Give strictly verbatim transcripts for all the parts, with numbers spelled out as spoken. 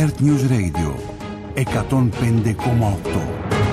Earth News Radio εκατόν πέντε κόμμα οκτώ.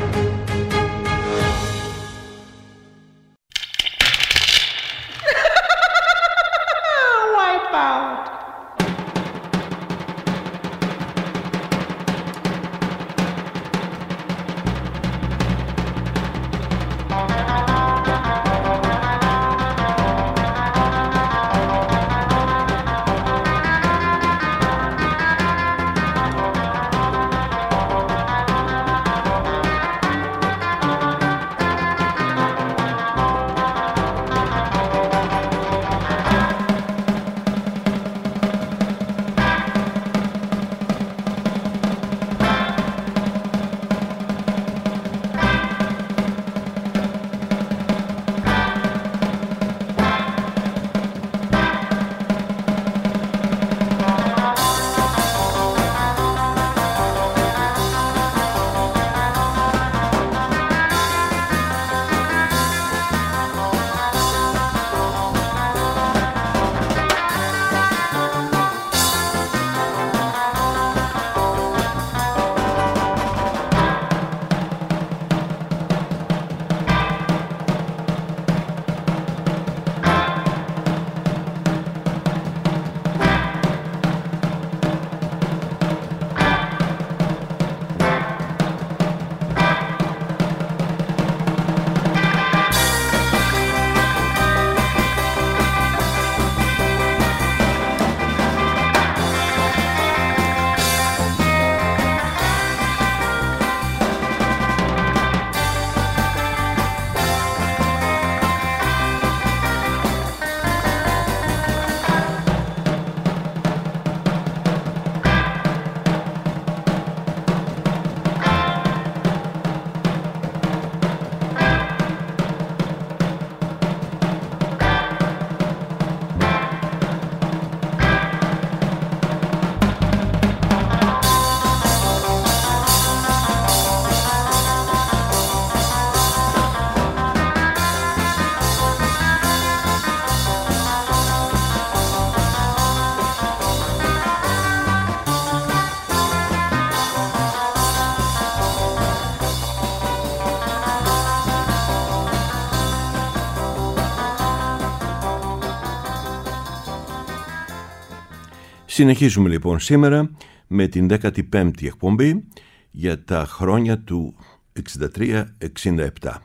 Συνεχίζουμε λοιπόν σήμερα με την δέκατη πέμπτη εκπομπή για τα χρόνια του εξήντα τρία εξήντα επτά.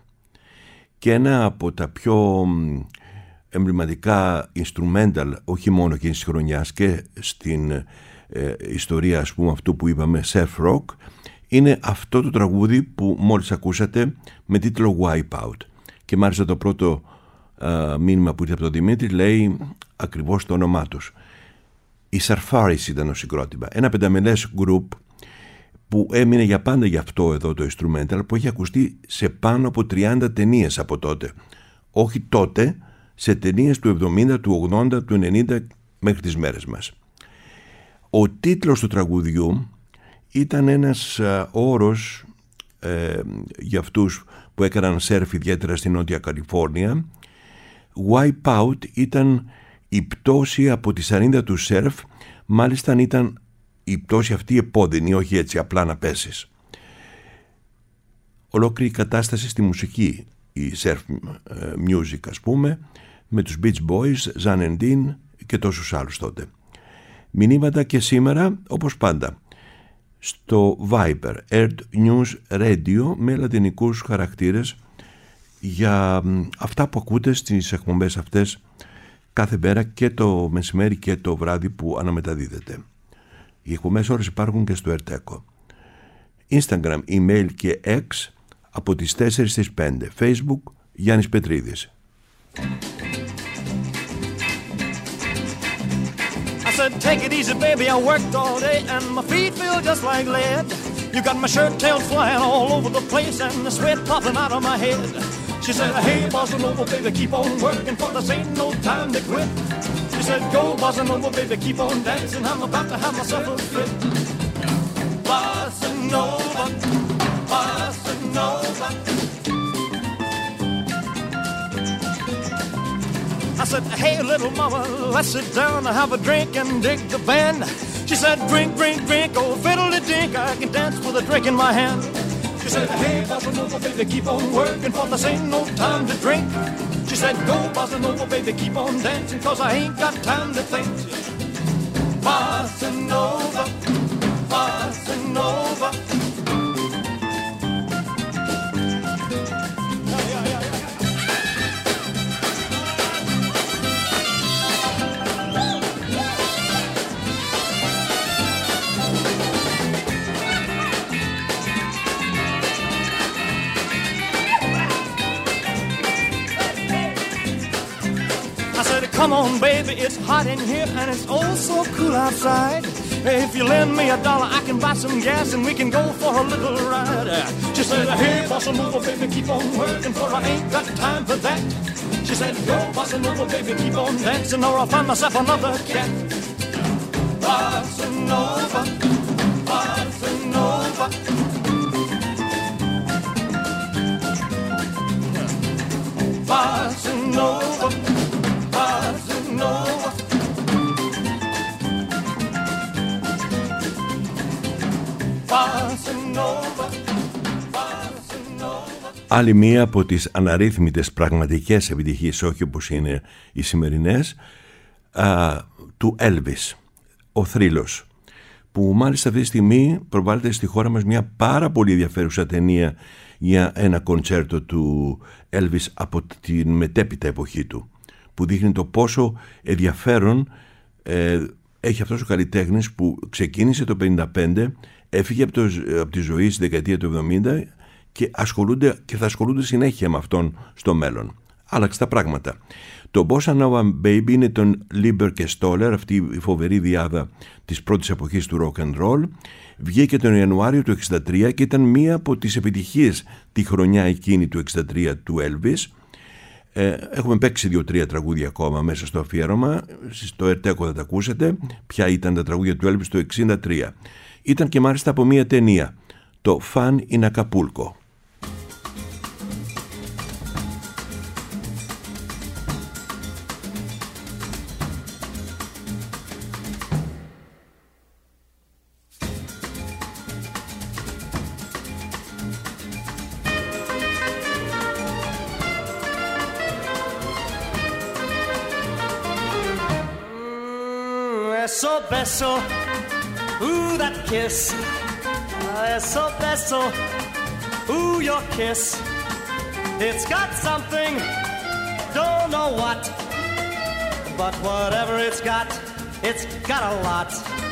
Και ένα από τα πιο εμβληματικά instrumental, όχι μόνο εκείνης της χρονιάς και στην ε, ιστορία, ας πούμε, αυτού που είπαμε surf rock, είναι αυτό το τραγούδι που μόλις ακούσατε με τίτλο Wipeout. Και μ' άρεσε το πρώτο ε, μήνυμα που ήρθε από τον Δημήτρη, λέει ακριβώς το όνομά τους. Οι Surfaris ήταν ο συγκρότημα, ένα πενταμελές group που έμεινε για πάντα γι' αυτό εδώ το instrumental, που έχει ακουστεί σε πάνω από τριάντα ταινίες από τότε. Όχι τότε, σε ταινίες του εβδομήντα, του ογδόντα, του ενενήντα μέχρι τις μέρες μας. Ο τίτλος του τραγουδιού ήταν ένας α, όρος ε, για αυτούς που έκαναν σερφ ιδιαίτερα στη Νότια Καλιφόρνια. Wipeout ήταν η πτώση από τη σαρίνδα του σερφ, μάλιστα ήταν η πτώση αυτή επώδυνη, όχι έτσι απλά να πέσεις. Ολόκληρη κατάσταση στη μουσική, η surf music ας πούμε, με τους Beach Boys, Zan and Dean και τόσους άλλους τότε. Μηνύματα και σήμερα, όπως πάντα, στο Viber, Earth News Radio, με λατινικούς χαρακτήρες για αυτά που ακούτε στις εκπομπές αυτές κάθε μέρα, και το μεσημέρι και το βράδυ που αναμεταδίδεται. Οι εκπομπές ώρες υπάρχουν και στο Ερτέκο. Instagram, email και X από τις τέσσερις στις πέντε. Facebook, Γιάννης Πετρίδης. I said, take it easy, baby, I worked all day and my feet feel just like lead. You got my shirt tail flying all over the place and the sweat popping out of my head. She said, hey, bossa nova, baby, keep on working, for this ain't no time to quit. She said, go, bossa nova, baby, keep on dancing, I'm about to have myself a fit. Bossa nova, bossa nova. I said, hey, little mama, let's sit down and have a drink and dig the band. She said, drink, drink, drink, oh fiddle-de-dink, I can dance with a drink in my hand. She said, hey, bossa nova, baby, keep on working, for this ain't no time to drink. She said, go, bossa nova, baby, keep on dancing, cause I ain't got time to think. Bossa nova, bossa nova. Come on, baby, it's hot in here and it's oh so cool outside. If you lend me a dollar, I can buy some gas and we can go for a little ride. She said, hey, bossa nova, baby, keep on working, for I ain't got time for that. She said, go, bossa nova, baby, keep on dancing, or I'll find myself another cat. Bossa nova, bossa nova. Bossa nova. Άλλη μία από τις αναρρύθμιτες πραγματικές επιτυχίες, όχι όπως είναι οι σημερινές, α, του Elvis, ο θρύλος, που μάλιστα αυτή τη στιγμή προβάλλεται στη χώρα μας μια πάρα πολύ ενδιαφέρουσα ταινία για ένα κοντσέρτο του Elvis από την μετέπειτα εποχή του, που δείχνει το πόσο ενδιαφέρον ε, έχει αυτός ο καλλιτέχνης που ξεκίνησε το πενήντα πέντε, έφυγε από, το, από τη ζωή στη δεκαετία του εβδομήντα και ασχολούνται και θα ασχολούνται συνέχεια με αυτόν στο μέλλον. Άλλαξε τα πράγματα. Το Bossa Nova Baby είναι τον Lieber και Stoller, αυτή η φοβερή διάδα της πρώτης εποχής του rock and roll. Βγήκε τον Ιανουάριο του εξήντα τρία και ήταν μία από τις επιτυχίες τη χρονιά εκείνη του εξήντα τρία του Elvis. Ε, έχουμε παίξει δύο-τρία τραγούδια ακόμα μέσα στο αφιέρωμα. Στο Ερτέκο θα τα ακούσετε. Ποια ήταν τα τραγούδια του Elvis το εξήντα τρία. Ήταν και μάλιστα από μία ταινία, το Fun in Acapulco. Eso beso, ooh that kiss. Eso beso, ooh your kiss. It's got something, don't know what, but whatever it's got, it's got a lot.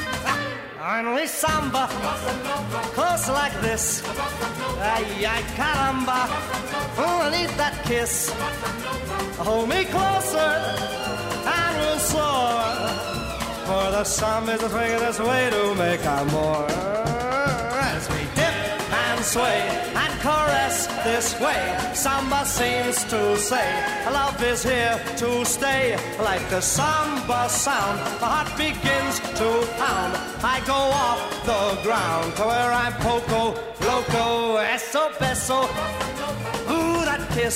Only samba, close like this. Ay, ay, caramba, oh, I need that kiss. Hold me closer and we'll soar. For the samba is the sweetest way to make our more. As we dip and sway and caress this way, samba seems to say, love is here to stay. Like the samba sound, my heart begins to pound. I go off the ground to where I'm poco loco. Eso beso, ooh that kiss.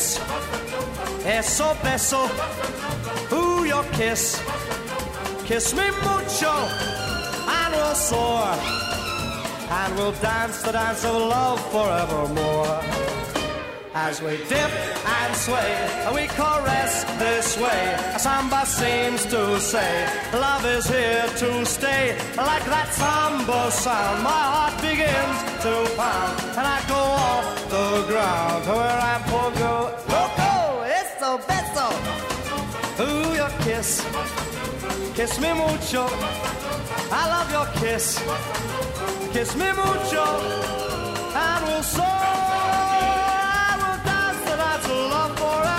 Eso beso, ooh your kiss. Kiss me mucho and we'll soar, and we'll dance the dance of love forevermore. As we dip and sway, we caress this way. Samba seems to say, love is here to stay. Like that samba sound, my heart begins to pound, and I go off the ground to where I'm poco loco. Eso beso, ooh your kiss. Kiss me mucho, I love your kiss. Kiss me mucho, and we'll soar, and we'll dance the dance of love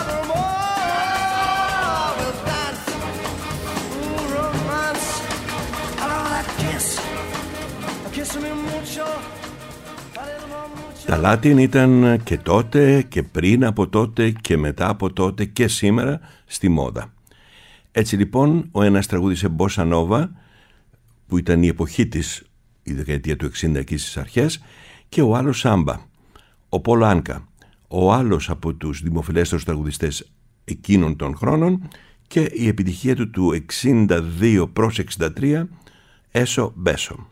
forevermore. We'll dance, ooh, romance, I love that kiss. Kiss me mucho, a little more mucho. Τα Latin ήταν και τότε και πριν από τότε και μετά από τότε και σήμερα στη μόδα. Έτσι λοιπόν ο ένας τραγούδισε Bossa Nova, που ήταν η εποχή της, η δεκαετία του εξήντα εκεί στις αρχές, και ο άλλος Samba, ο Πολ Άνκα, ο άλλος από τους δημοφιλέστερους τραγουδιστές εκείνων των χρόνων, και η επιτυχία του του εξήντα δύο προς εξήντα τρία Έσο Μπέσο.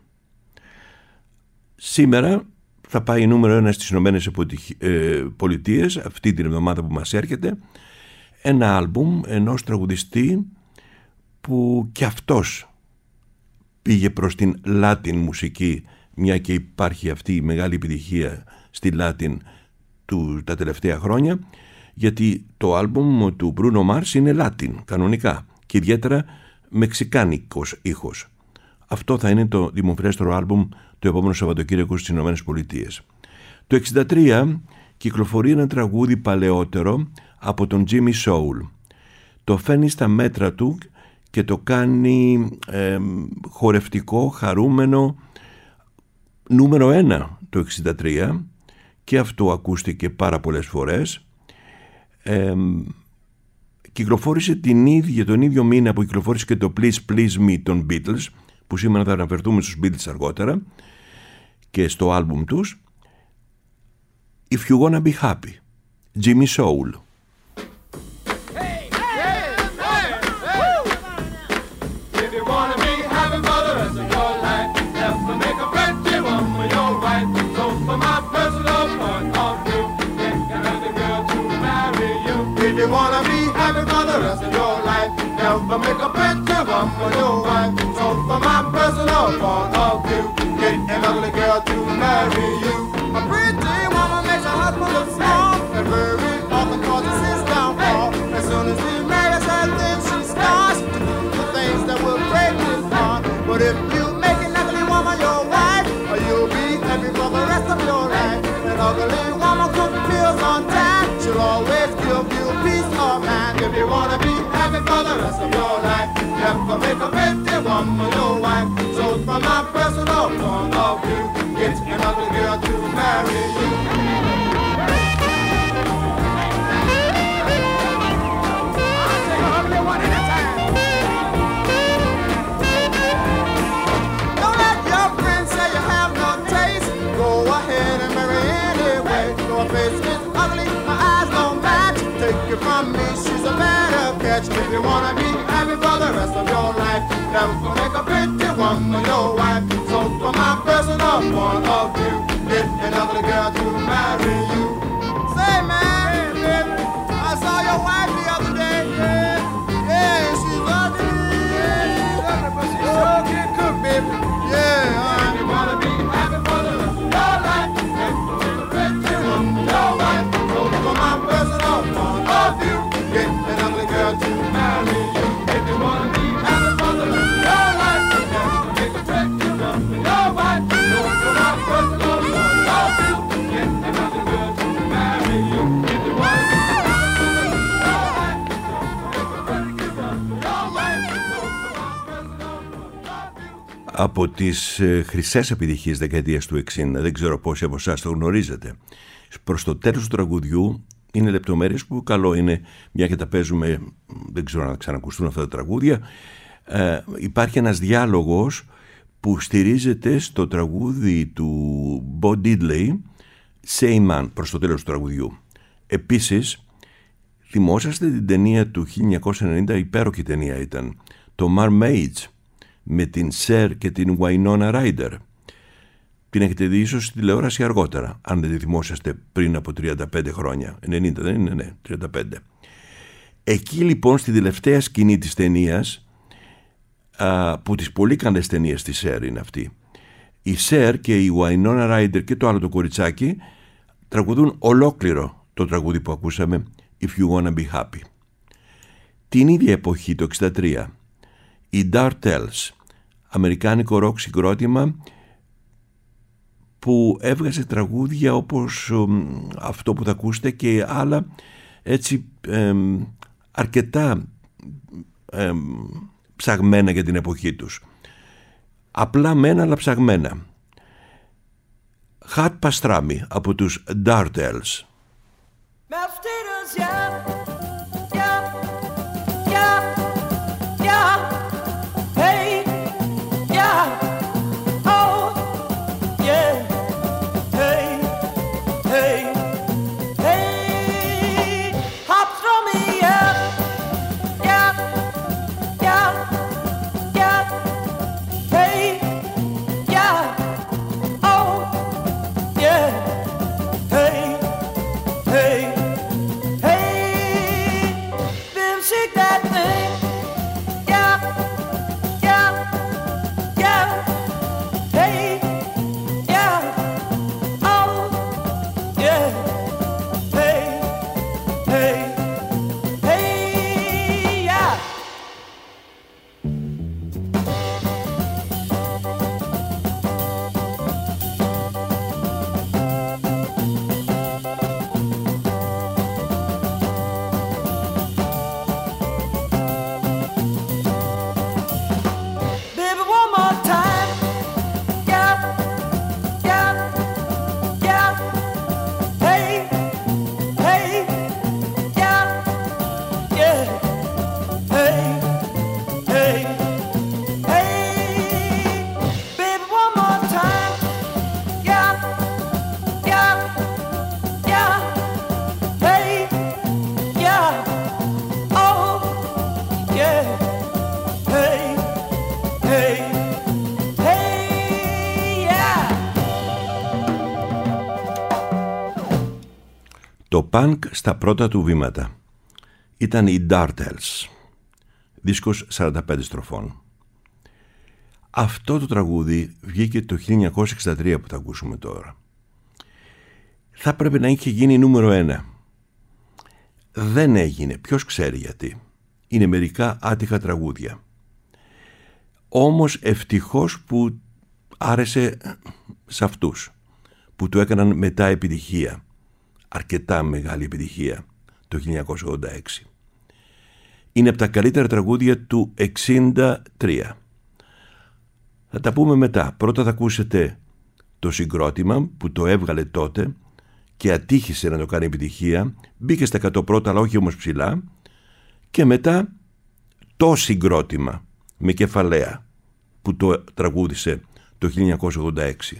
Σήμερα θα πάει νούμερο ένα στις Ηνωμένες Πολιτείες αυτή την εβδομάδα που μας έρχεται, ένα άλμπουμ ενός τραγουδιστή που κι αυτός πήγε προς την Latin μουσική, μια και υπάρχει αυτή η μεγάλη επιτυχία στη Latin του, τα τελευταία χρόνια, γιατί το άλμπουμ του Bruno Mars είναι Latin κανονικά και ιδιαίτερα μεξικάνικος ήχος. Αυτό θα είναι το δημοφιλέστερο άλμπουμ το επόμενο Σαββατοκύριακο στις Ηνωμένες Πολιτείες. Το εξήντα τρία κυκλοφορεί ένα τραγούδι παλαιότερο από τον Jimmy Soul. Το φέρνει στα μέτρα του και το κάνει ε, χορευτικό, χαρούμενο, νούμερο ένα το εξήντα τρία, και αυτό ακούστηκε πάρα πολλές φορές. Ε, κυκλοφόρησε την ίδια, τον ίδιο μήνα που κυκλοφόρησε και το Please Please Me των Beatles, που σήμερα θα αναφερθούμε στους Beatles αργότερα και στο άλμπουμ τους. If You Wanna Be Happy, Jimmy Soul. Never make a picture one for your wife. So for my personal point of view, get an ugly girl to marry you. A pretty woman makes a husband look small, and very often causes his downfall. As soon as he marries her, then she starts to do the things that will break his heart. But if you make an ugly woman your wife, you'll be happy for the rest of your life. An ugly woman cooks pills on time, she'll always give you peace of mind. If you wanna be happy for the rest of your life, never make a pretty woman your wife. So from my personal point of view, get an ugly girl to marry you. I'll take an ugly one at a time. Don't let your friends say you have no taste. Go ahead and marry anyway. Your face is ugly, my eyes don't match. Take it from me, she's a better catch. If you wanna be happy for the rest of your life, never make a pretty woman your wife. So from my personal point of view, get an ugly girl to marry you. Say man, hey, baby, I saw your wife the other day. Yeah, yeah, she's ugly. Yeah, she's ugly, but she sure can cook, baby. Yeah, uh, if you wanna be happy for the rest of your life, never make a pretty woman your wife. So from my personal point of view, get an ugly girl to marry you. If you wanna be happy for the rest of your life, never make a pretty woman your wife. So from my personal point of view, get an ugly girl to marry you. If you wanna be happy for the rest of your life, never make a pretty woman your wife. So from my personal point of view. Από τις ε, χρυσές επιτυχίες δεκαετίας του εξήντα, δεν ξέρω πόσοι από εσάς το γνωρίζετε, προς το τέλος του τραγουδιού είναι λεπτομέρειες που καλό είναι, μια και τα παίζουμε, δεν ξέρω να ξανακουστούν αυτά τα τραγούδια. Ε, υπάρχει ένας διάλογος που στηρίζεται στο τραγούδι του Bo Diddley, Say Man, προς το τέλος του τραγουδιού. Επίσης, θυμόσαστε την ταινία του χίλια εννιακόσια ενενήντα, υπέροχη ταινία ήταν, το Mermaids, με την Cher και την Winona Ryder. Την έχετε δει ίσως στη τηλεόραση αργότερα, αν δεν τη θυμόσαστε, πριν από τριάντα πέντε χρόνια. ενενήντα δεν είναι, ναι, τριάντα πέντε. Εκεί λοιπόν στη τελευταία σκηνή της ταινίας, α, που τις πολύ καλές ταινίες της Cher είναι αυτή, η Cher και η Winona Ryder και το άλλο το κοριτσάκι τραγουδούν ολόκληρο το τραγούδι που ακούσαμε, If You Wanna Be Happy. Την ίδια εποχή, το εξήντα τρία, η Dartels, αμερικάνικο ροκ συγκρότημα που έβγαζε τραγούδια όπως ε, αυτό που θα ακούσετε και άλλα έτσι ε, αρκετά ε, ψαγμένα για την εποχή τους. Απλά μένα αλλά ψαγμένα. Hot Pastrami από τους Dartels. Hey το πανκ στα πρώτα του βήματα. Ήταν οι Dartles, δίσκος σαράντα πέντε στροφών. Αυτό το τραγούδι βγήκε το χίλια εννιακόσια εξήντα τρία που θα ακούσουμε τώρα. Θα πρέπει να είχε γίνει νούμερο ένα. Δεν έγινε, ποιος ξέρει γιατί. Είναι μερικά άτυχα τραγούδια. Όμως ευτυχώς που άρεσε σε αυτούς που του έκαναν μετά επιτυχία, αρκετά μεγάλη επιτυχία, το χίλια εννιακόσια ογδόντα έξι. Είναι από τα καλύτερα τραγούδια του εξήντα τρία. Θα τα πούμε μετά. Πρώτα θα ακούσετε το συγκρότημα που το έβγαλε τότε και ατύχησε να το κάνει επιτυχία, μπήκε στα εκατό πρώτα αλλά όχι όμως ψηλά, και μετά το συγκρότημα με κεφαλαία που το τραγούδισε το χίλια εννιακόσια ογδόντα έξι.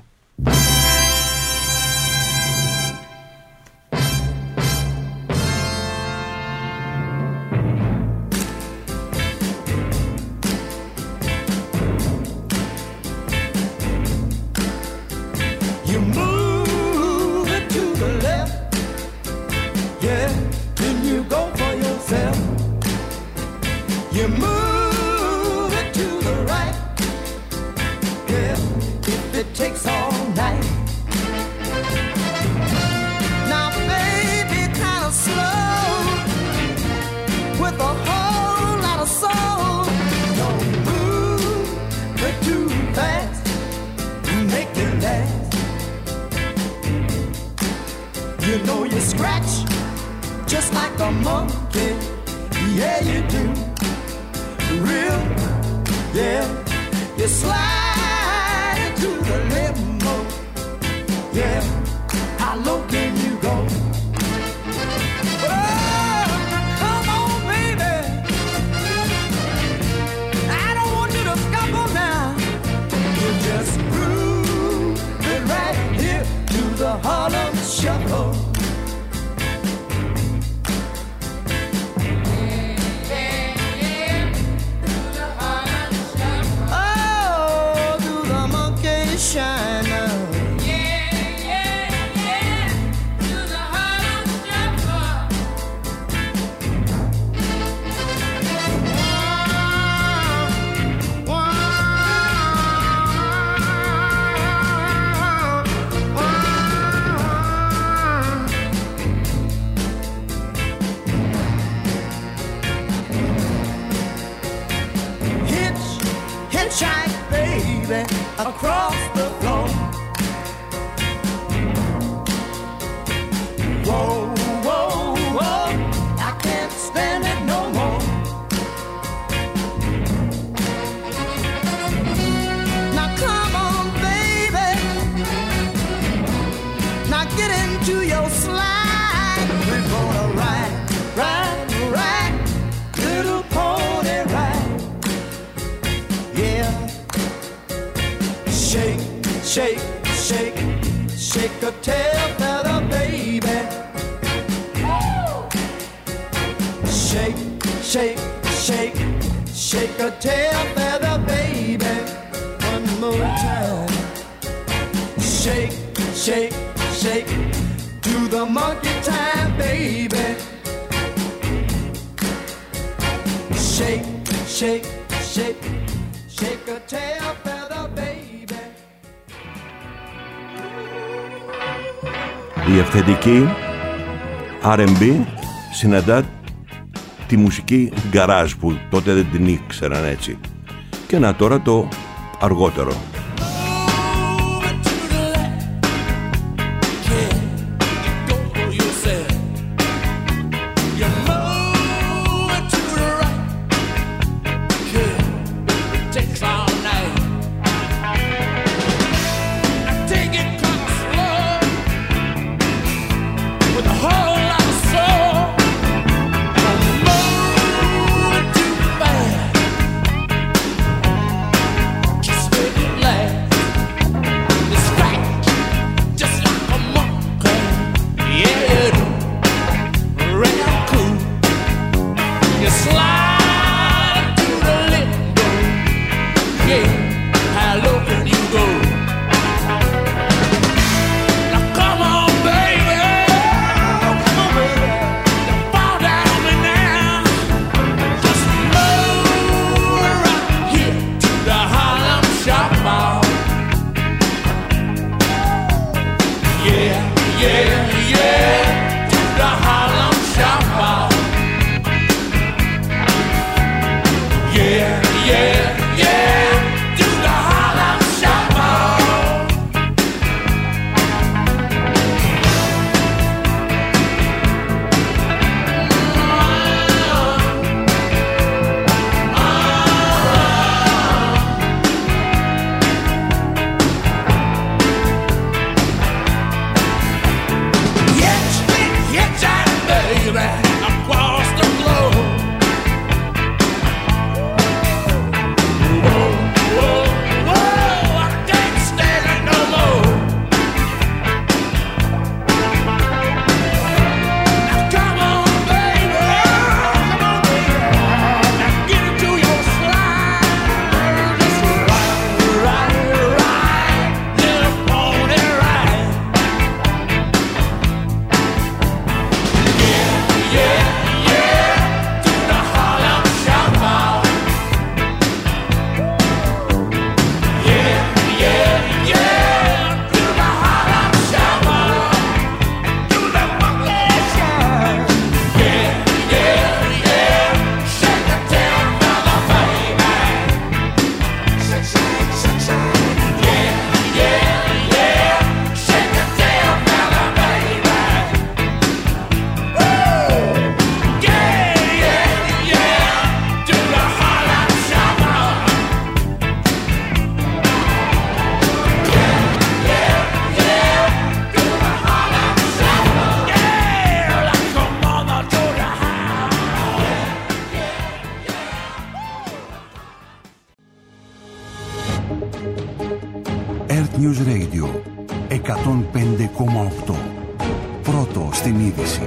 Η αυθεντική αρ εν μπι συναντά τη μουσική γκαράζ που τότε δεν την ήξεραν έτσι. Και να τώρα το αργότερο. Come on, baby. News Radio εκατόν πέντε κόμμα οκτώ. Πρώτο στην είδηση.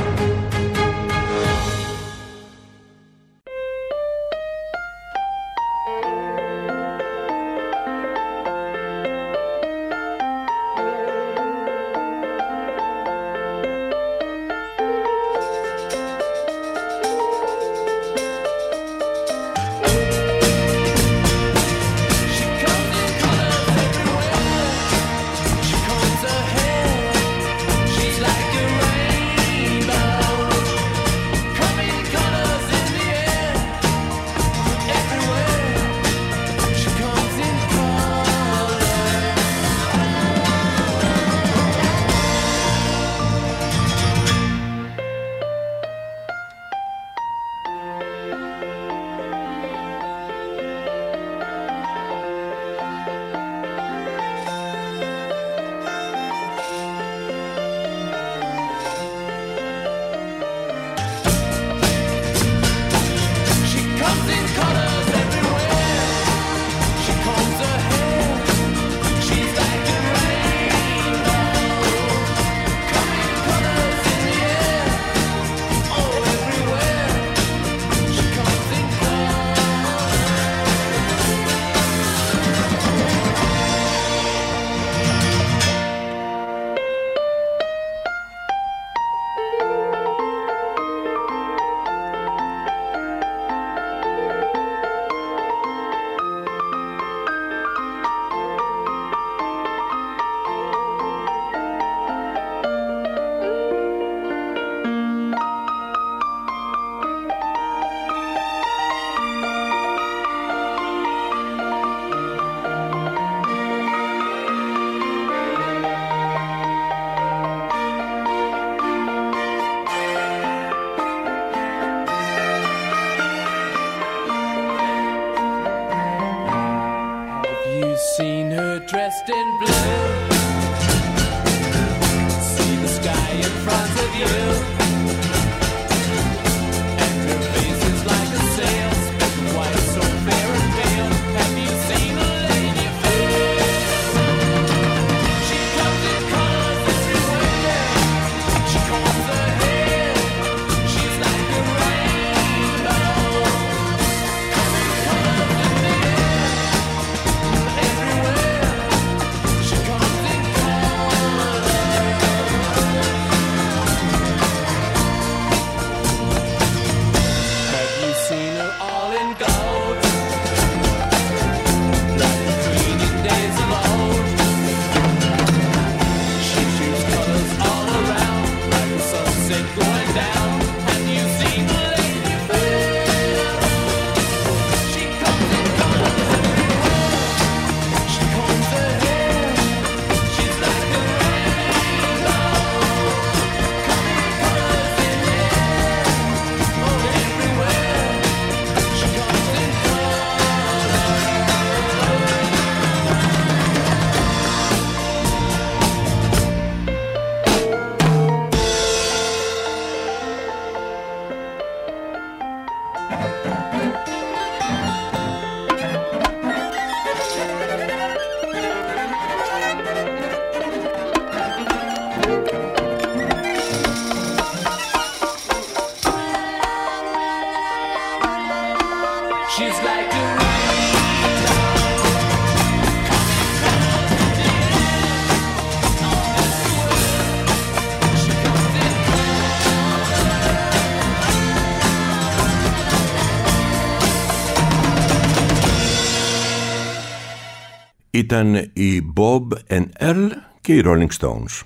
Ήταν οι Bob and Earl και οι Rolling Stones.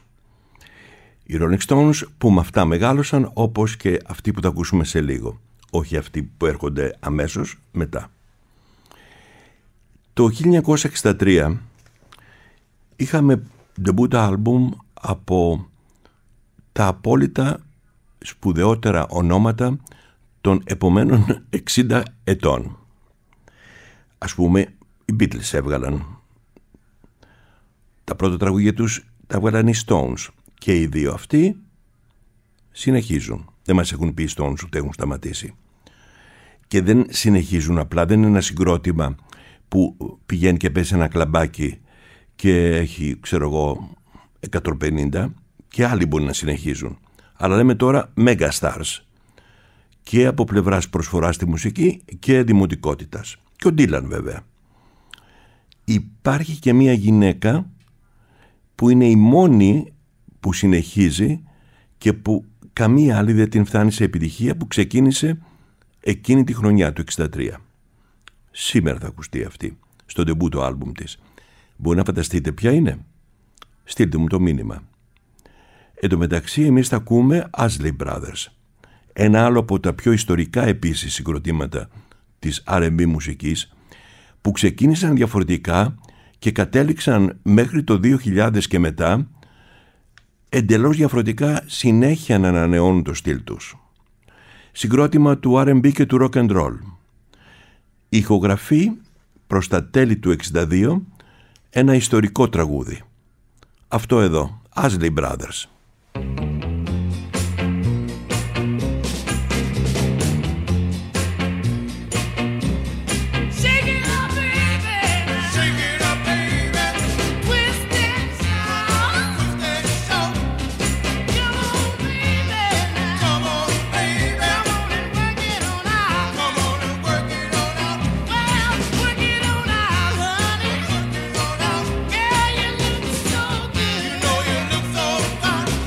Οι Rolling Stones που με αυτά μεγάλωσαν, όπως και αυτοί που θα ακούσουμε σε λίγο, όχι αυτοί που έρχονται αμέσως μετά. Το χίλια εννιακόσια εξήντα τρία είχαμε debut album από τα απόλυτα σπουδαιότερα ονόματα των επομένων εξήντα ετών. Ας πούμε, οι Beatles έβγαλαν τα πρώτα τραγούδια τους, τα έβγαλαν οι Stones, και οι δύο αυτοί συνεχίζουν. Δεν μας έχουν πει οι Stones ότι έχουν σταματήσει. Και δεν συνεχίζουν απλά, δεν είναι ένα συγκρότημα που πηγαίνει και παίζει ένα κλαμπάκι και έχει, ξέρω εγώ, εκατόν πενήντα, και άλλοι μπορεί να συνεχίζουν. Αλλά λέμε τώρα mega stars, και από πλευράς προσφοράς στη μουσική και δημοτικότητας. Και ο Ντίλαν βέβαια. Υπάρχει και μία γυναίκα που είναι η μόνη που συνεχίζει και που καμία άλλη δεν την φτάνει σε επιτυχία, που ξεκίνησε εκείνη τη χρονιά του εξήντα τρία. Σήμερα θα ακουστεί αυτή στο ντεμπούτο άλμπουμ της. Μπορεί να φανταστείτε ποια είναι? Στείλτε μου το μήνυμα. Εν τω μεταξύ εμείς θα ακούμε Isley Brothers, ένα άλλο από τα πιο ιστορικά επίσης συγκροτήματα της αρ εντ μπι μουσικής, που ξεκίνησαν διαφορετικά και κατέληξαν μέχρι το δύο χιλιάδες και μετά εντελώς διαφορετικά συνέχεια να ανανεώνουν το στυλ τους. Συγκρότημα του αρ εντ μπι και του rock and roll. Ηχογραφή προς τα τέλη του εξήντα δύο ένα ιστορικό τραγούδι. Αυτό εδώ, Isley Brothers. Fun.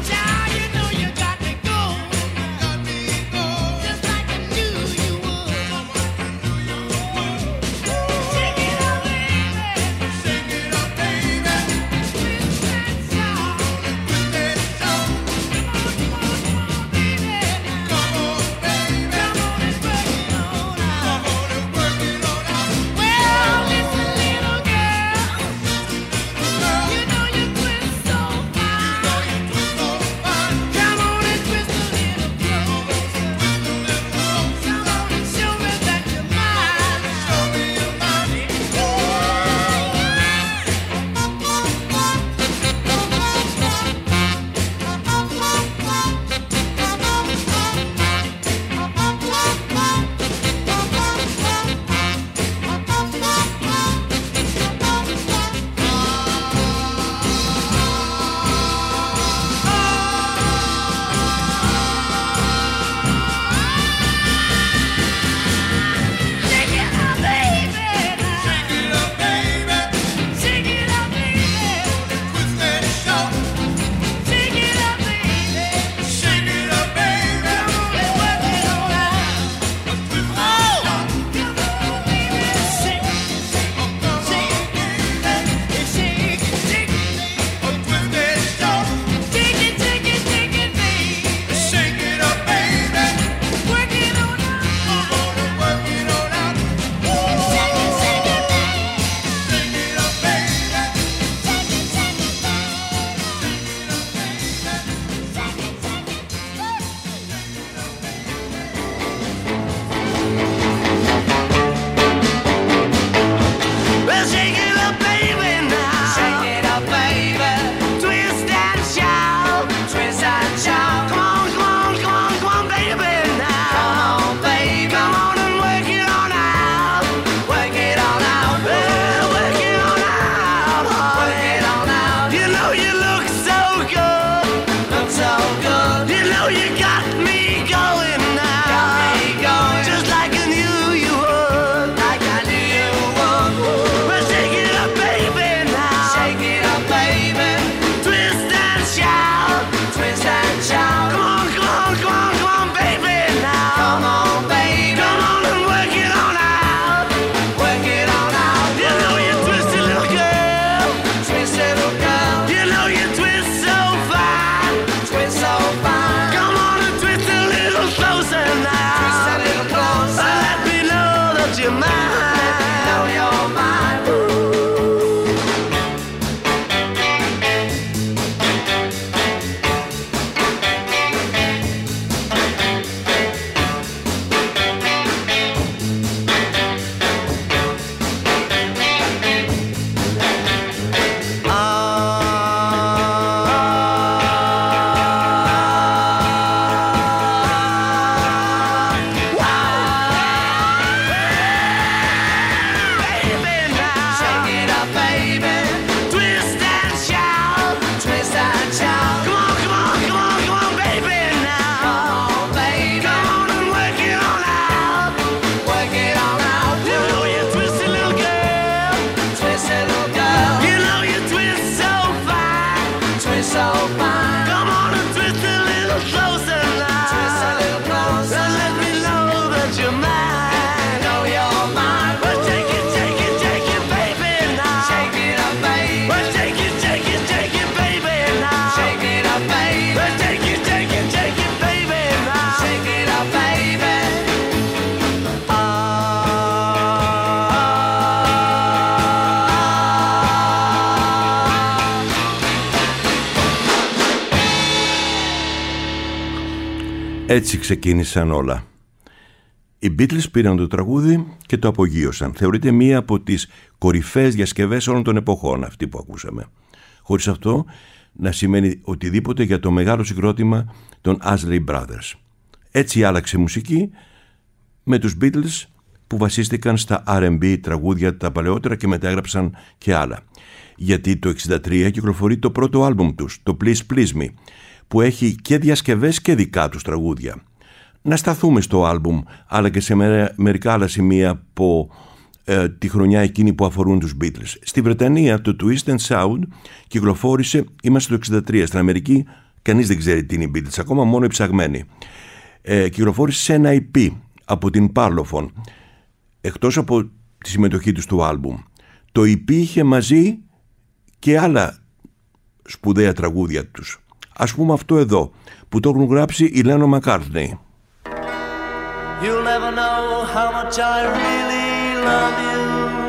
Έτσι ξεκίνησαν όλα. Οι Beatles πήραν το τραγούδι και το απογείωσαν. Θεωρείται μία από τις κορυφαίες διασκευές όλων των εποχών αυτή που ακούσαμε. Χωρίς αυτό να σημαίνει οτιδήποτε για το μεγάλο συγκρότημα των Isley Brothers. Έτσι άλλαξε η μουσική με τους Beatles που βασίστηκαν στα αρ εντ μπι τραγούδια τα παλαιότερα και μετά έγραψαν και άλλα. Γιατί το εξήντα τρία κυκλοφορεί το πρώτο άλμπουμ τους, το Please Please Me, που έχει και διασκευές και δικά τους τραγούδια. Να σταθούμε στο άλμπουμ, αλλά και σε μερικά άλλα σημεία από ε, τη χρονιά εκείνη που αφορούν τους Beatles. Στη Βρετανία το Twist and Shout κυκλοφόρησε, είμαστε το εξήντα τρία, στην Αμερική κανείς δεν ξέρει τι είναι οι Beatles, ακόμα μόνο οι ψαγμένοι. Ε, κυκλοφόρησε σε ένα ι πι από την Parlophone, εκτός από τη συμμετοχή τους στο άλμπουμ. Το ι πι είχε μαζί και άλλα σπουδαία τραγούδια τους. Ας πούμε αυτό εδώ, που το έχουν γράψει η Lennon McCartney. You'll never know how much I really love you.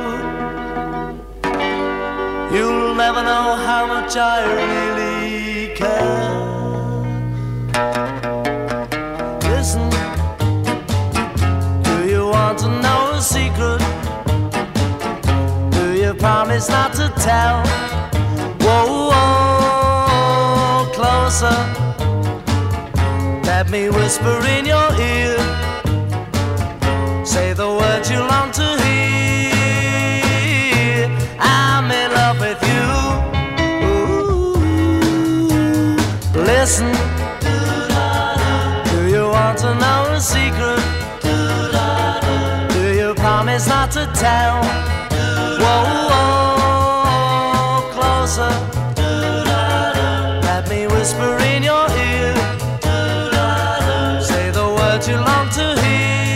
You'll never know how much I really care. Listen, do you want to know a secret? Do you promise not to tell? Whoa, whoa, closer. Let me whisper in your ear. Say the words you long to hear. I'm in love with you. Ooh. Listen. Do you want to know a secret? Do you promise not to tell? Whoa, whoa, closer. Let me whisper in your ear. Say the words you long to hear.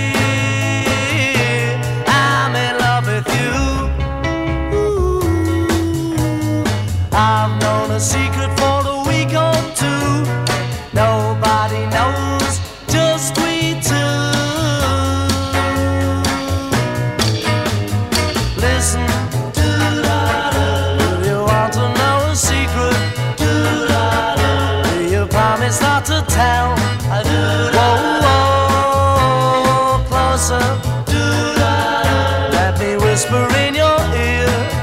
I've known a secret for a week or two. Nobody knows, just we two. Listen, do you want to know a secret? Do you promise not to tell? Whoa, whoa, closer. Let me whisper in your ear.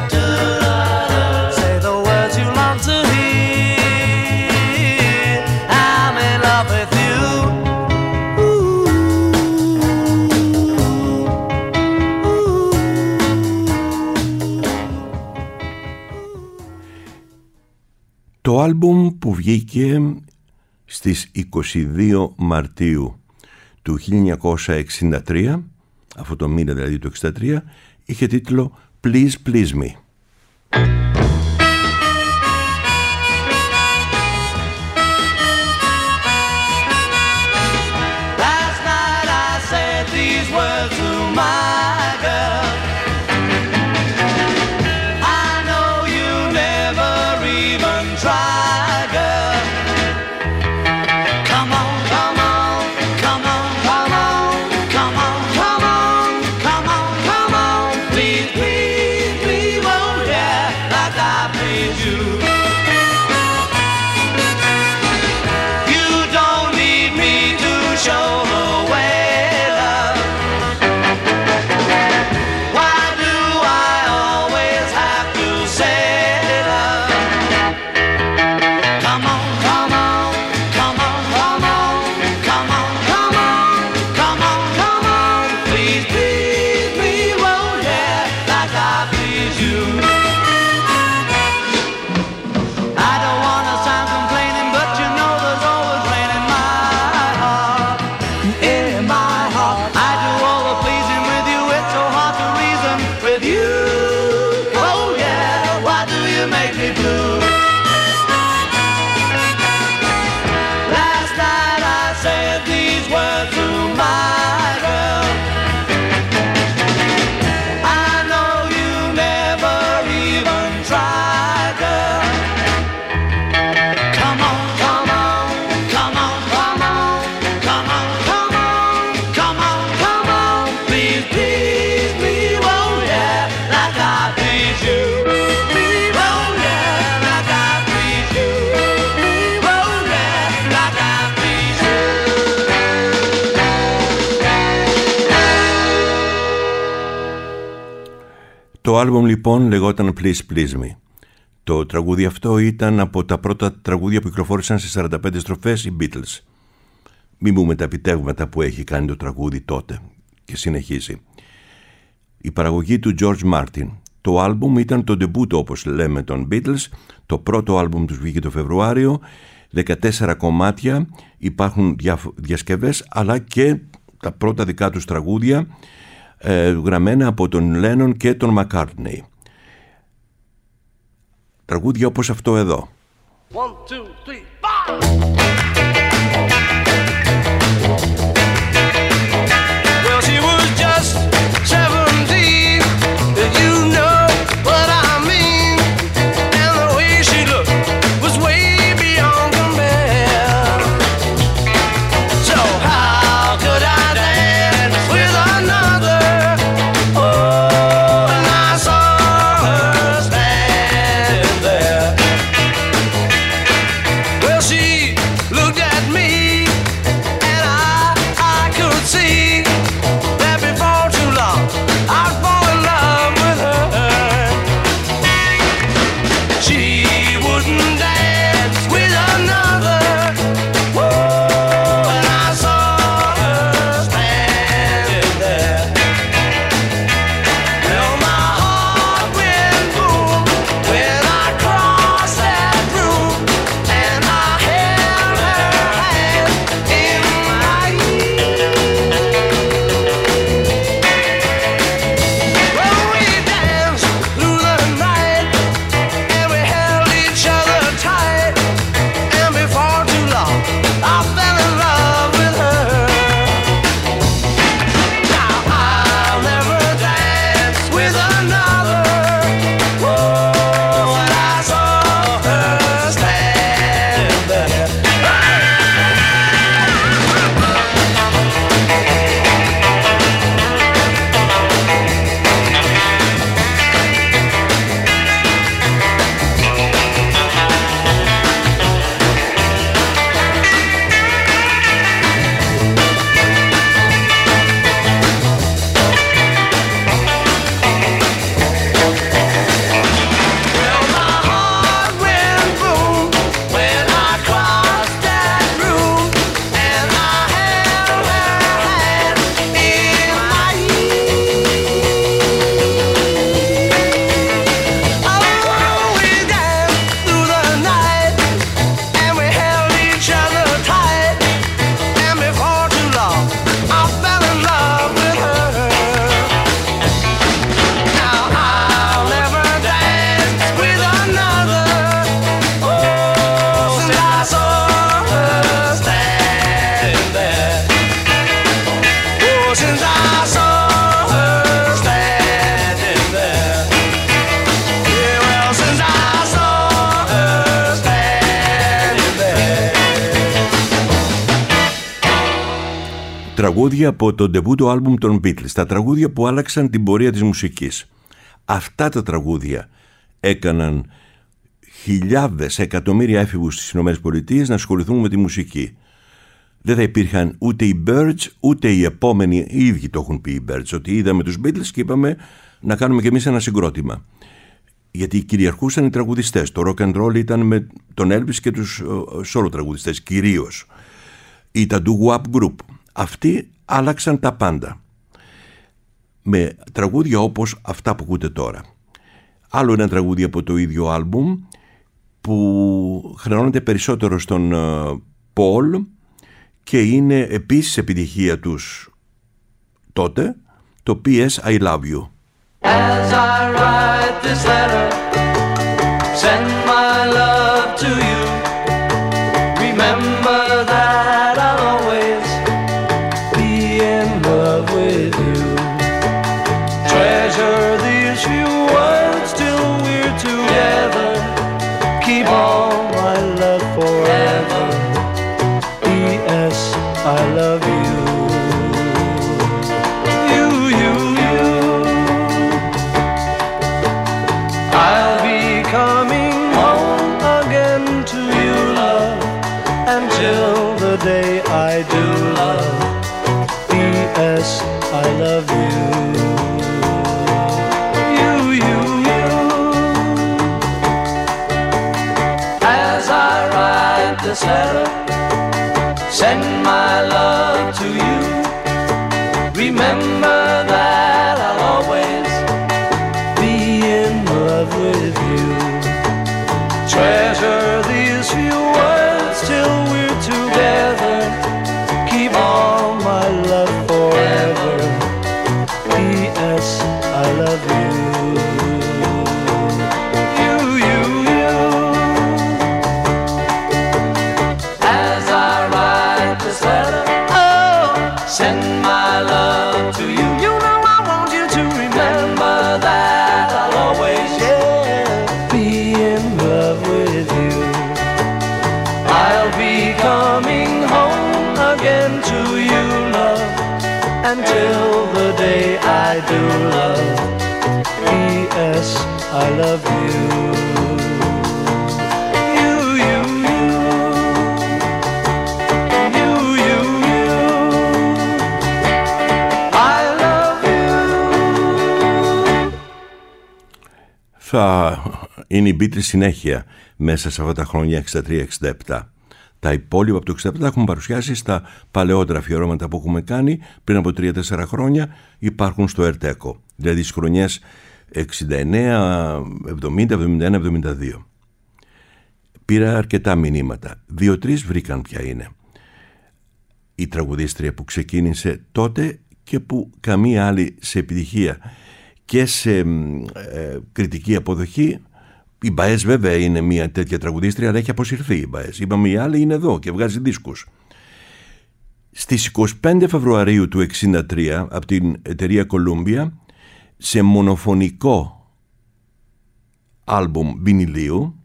Το άλμπουμ που βγήκε στις είκοσι δύο Μαρτίου του χίλια εννιακόσια εξήντα τρία, αυτό το μήνα δηλαδή το εξήντα τρία, είχε τίτλο Please Please Me. Last night I said these words to my girl. I know you never even try, girl. Come on, come on, come on, come on, come on, come on, come on, come on. Please, please, please, won't yeah, like I please you. You don't need me to show the way, love. Why do I always have to say love? Come on, come on, come on, come on, come on, come on, come on, come on. Please, please, please, won't yeah, like I please you. I don't wanna sound complaining, but you know there's always rain in my heart, in my heart. I do all the pleasing with you, it's so hard to reason with you. Oh yeah, why do you make me blue? Last night I said these words to my girl. I know you never even try, girl. Come on, come on, come on, come on, come on, come on, come on, come on. Please, please, please, oh yeah, like I please you. Please, oh yeah, Το άλμπουμ λοιπόν λεγόταν Please Please Me. Το τραγούδι αυτό ήταν από τα πρώτα τραγούδια που κυκλοφόρησαν σε σαράντα πέντε στροφές οι Beatles. Μην πούμε τα επιτεύγματα που έχει κάνει το τραγούδι τότε και συνεχίζει. Η παραγωγή του George Martin. Το άλμπουμ ήταν το ντεμπούτο, όπως λέμε, των Beatles. Το πρώτο άλμπουμ τους βγήκε το Φεβρουάριο. δεκατέσσερα κομμάτια, υπάρχουν διασκευές αλλά και τα πρώτα δικά τους τραγούδια ε, γραμμένα από τον Lennon και τον McCartney. Τραγούδια όπως αυτό εδώ. One, two, three, five. Well, she was just seventeen, you know what I mean, and the way she looked was way beyond compare. So how could I dance with another? Oh, and I saw her standing there. Well, she looked at me, and I, I could see that before too long I'd fall in love with her. She wouldn't dance with another. Whoa, and I saw her standing there. Well, my heart went boom when I crossed that room, and I held her hand in mine. Well, we danced through the night, and we held each other tight, and before too long I fell in love with her. Now I'll never dance with another. Whoa, and I saw her standing there. Well, my heart went boom when I crossed that room, and I held her hand in mine. Oh, we danced through the night, and we held each other tight, and before too long I fell in love with her. Now I'll never dance with another. Oh, since I saw her standing there. Oh, since I saw her standing there. Yeah, well, since I saw her standing there. Τραγούδια από το ντεμπούτο άλμπουμ των Beatles. Τα τραγούδια που άλλαξαν την πορεία της μουσικής. Αυτά τα τραγούδια έκαναν χιλιάδες, εκατομμύρια έφηβους στις ΗΠΑ να ασχοληθούν με τη μουσική. Δεν θα υπήρχαν ούτε οι Birds ούτε οι επόμενοι. Οι ίδιοι το έχουν πει οι Birds, ότι είδαμε τους Beatles και είπαμε να κάνουμε κι εμείς ένα συγκρότημα. Γιατί κυριαρχούσαν οι τραγουδιστές. Το rock and roll ήταν με τον Elvis και τους solo τραγουδιστές κυρίως. Ή τα doo-wop group. Αυτοί άλλαξαν τα πάντα. Με τραγούδια όπως αυτά που ακούτε τώρα. Άλλο ένα τραγούδι από το ίδιο άλμπουμ που χρεώνεται περισσότερο στον Paul και είναι επίσης επιτυχία τους τότε, το πι ες I Love You. As I write this letter, send my love to you. Remember that I'll always be in love with you. Treasure these few words till we're together. Keep all my love forever. P S I love you. You, you, you. I'll be coming home again to you, love, until the day I do, love. P S I love you. You, you. this letter, send my love to you. Remember that I'll always be in love with you. Treasure these few words till we're together. Keep all my love forever. P S I love you. You, you, you. As I write this letter, oh, send my love to you. You know I want you to remember that I'll always, yeah, be in love with you. I'll be coming home again to you, love, until the day I do, love. P S I love you. You, you, you. You, you, you. I love you. Θα είναι οι Beatles συνέχεια μέσα σε αυτά τα χρόνια εξήντα τρία εξήντα επτά. Τα υπόλοιπα από το εξήντα επτά έχουμε παρουσιάσει στα παλαιότερα αφιερώματα που έχουμε κάνει πριν από τρία τέσσερα χρόνια, υπάρχουν στο Ερτέκο, δηλαδή στις χρονιές εξήντα εννέα, εβδομήντα, εβδομήντα ένα, εβδομήντα δύο. Πήρα αρκετά μηνύματα, δύο-τρεις βρήκαν ποια είναι η τραγουδίστρια που ξεκίνησε τότε και που καμία άλλη σε επιτυχία και σε ε, κριτική αποδοχή. Η Μπαές βέβαια είναι μια τέτοια τραγουδίστρια, αλλά έχει αποσυρθεί η Μπαές. Είπαμε η άλλη είναι εδώ και βγάζει δίσκους. Στις εικοστή πέμπτη Φεβρουαρίου του εξήντα τρία από την εταιρεία Columbia, σε μονοφωνικό άλμπουμ βινιλίου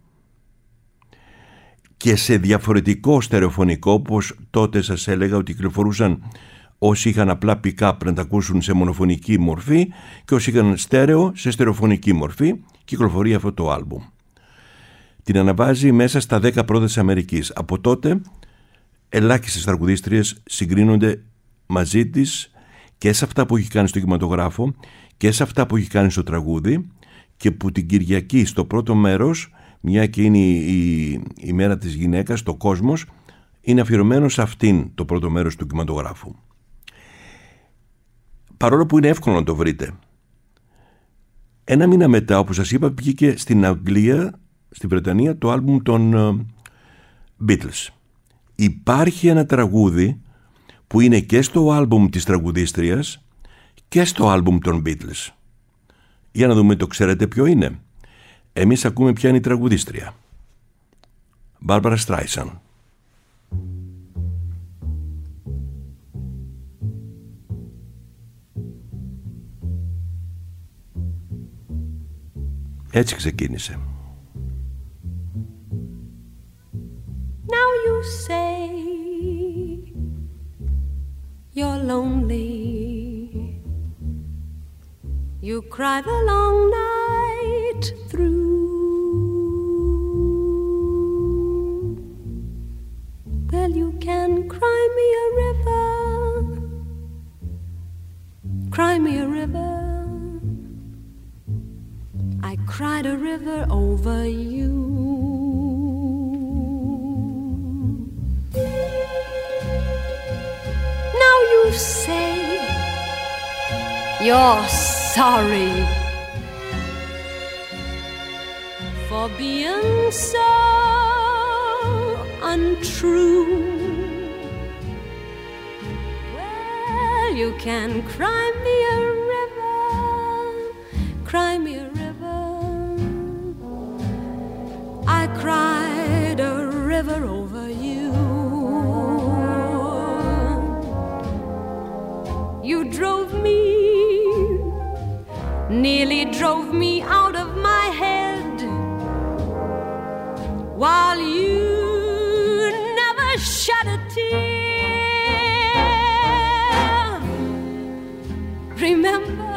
και σε διαφορετικό στερεοφωνικό, όπως τότε σας έλεγα ότι κυκλοφορούσαν όσοι είχαν απλά pick-up να τα ακούσουν σε μονοφωνική μορφή και όσοι είχαν στέρεο σε στερεοφωνική μορφή, κυκλοφορεί αυτό το άλμπουμ. Την αναβάζει μέσα στα δέκα πρώτα της Αμερικής. Από τότε ελάχιστες τραγουδίστριες συγκρίνονται μαζί της και σε αυτά που έχει κάνει στο κινηματογράφο και σε αυτά που έχει κάνει στο τραγούδι, και που την Κυριακή στο πρώτο μέρος, μια και είναι η, η, η μέρα της γυναίκας, το κόσμος, είναι αφιερωμένο σε αυτήν το πρώτο μέρος του κινηματογράφου. Παρόλο που είναι εύκολο να το βρείτε, ένα μήνα μετά, όπως σας είπα, βγήκε στην Αγγλία, στη Βρετανία, το άλμπουμ των uh, Beatles. Υπάρχει ένα τραγούδι που είναι και στο άλμπουμ της τραγουδίστριας και στο άλμπουμ των Beatles. Για να δούμε, το ξέρετε ποιο είναι? Εμείς ακούμε ποια είναι η τραγουδίστρια. Barbara Streisand. Έτσι ξεκίνησε. Now you say you're lonely. You cry the long night through. Well, you can cry me a river. Cry me a river. I cried a river over you. Now you say you're sorry for being so untrue. Well, you can cry me a river, cry me a river. I cried a river over you. You drove me, nearly drove me out of my head, while you never shed a tear. Remember,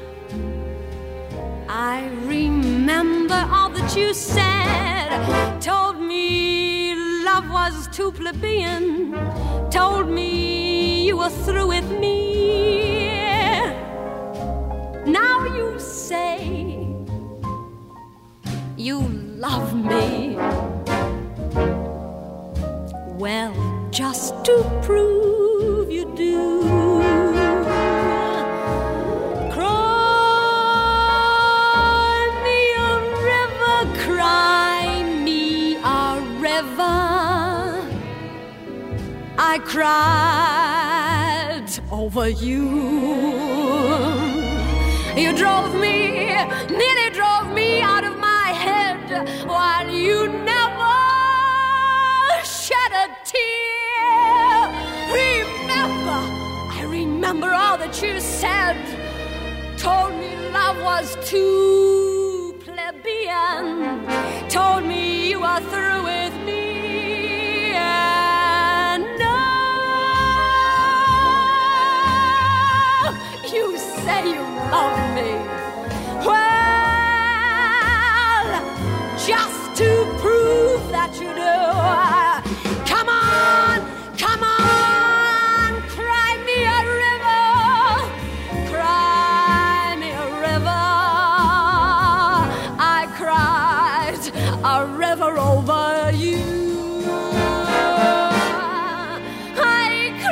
I remember all that you said. Told me love was too plebeian. Told me you were through with me. Now you say you love me. Well, just to prove you do, cry me a river, cry me a river. I cried over you. You drove me, nearly drove me out of my head, while you never shed a tear. Remember, I remember all that you said. Told me love was too plebeian. Told me you were through with me. And now you say you love me. Well, just to prove that you do, come on, come on, cry me a river, cry me a river. I cried a river over you. I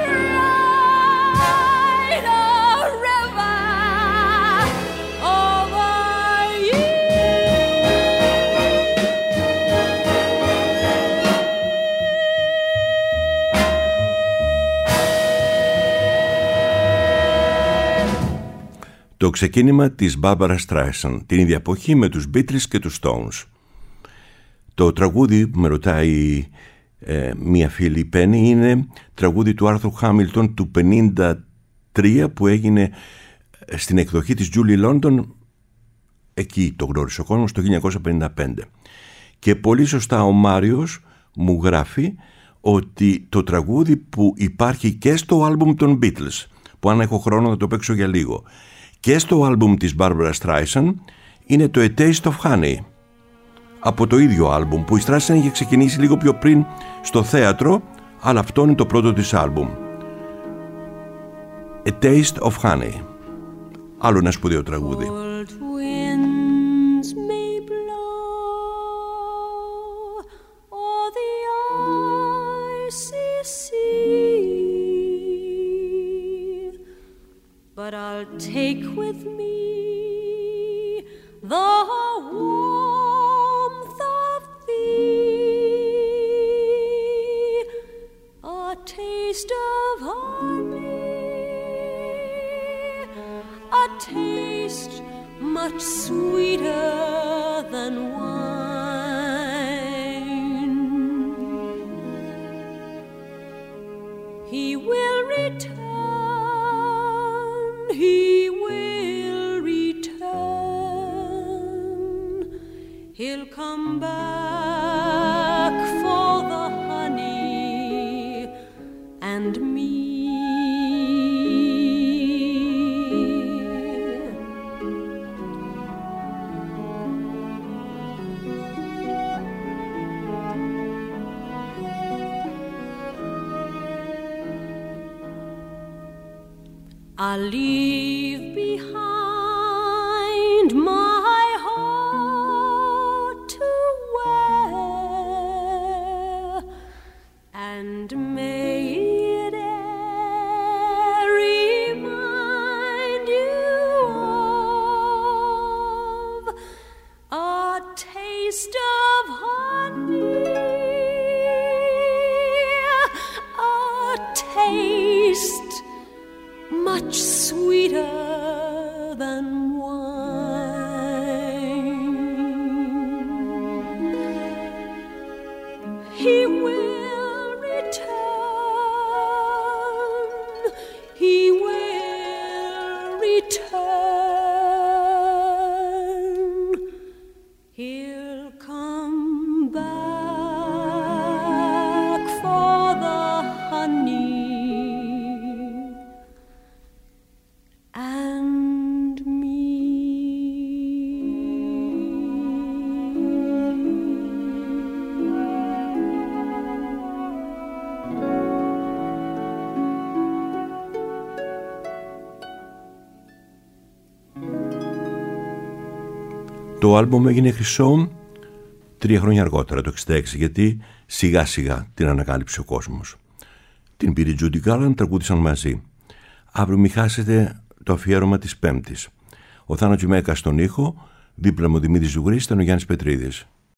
cried a river over you. Το ξεκίνημα της Barbara Streisand, την ίδια εποχή με τους Beatles και τους Stones. Το τραγούδι που με ρωτάει ε, μία φίλη Πέννη είναι τραγούδι του Άρθουρ Χάμιλτον του πενήντα τρία που έγινε στην εκδοχή της Julie London, εκεί το γνώρισε ο κόσμος, το χίλια εννιακόσια πενήντα πέντε. Και πολύ σωστά ο Μάριος μου γράφει ότι το τραγούδι που υπάρχει και στο άλμπουμ των Beatles, που αν έχω χρόνο θα το παίξω για λίγο, και στο άλμπουμ της Barbara Streisand, είναι το A Taste of Honey, από το ίδιο άλμπουμ που η Streisand είχε ξεκινήσει λίγο πιο πριν στο θέατρο, αλλά αυτό είναι το πρώτο της άλμπουμ. A Taste of Honey, άλλο ένα σπουδαίο τραγούδι. Cold winds may blow o'er the icy sea, but I'll take with me the warmth of thee, a taste of honey, a taste much sweeter than wine. He will return, he will return, he'll come back for the honey and me. I'll leave behind my heart to wear, and may it e'er remind you of a taste of honey, a taste much sweeter than wine. He will return, he will return, he'll come back for the honey and me. Το άλμπομ έγινε χρυσό τρία χρόνια αργότερα, το εξήντα έξι, γιατί σιγά σιγά την ανακάλυψε ο κόσμος. Την πήρε η Τζούντι Γκάρλαντ, τραγούδισαν μαζί. Αύριο μη χάσετε το αφιέρωμα της Πέμπτης. Ο Θάνο Τσιμέκας στον ήχο, δίπλα μου ο Δημήτρης Ζουγρής, ήταν ο Γιάννης Πετρίδης.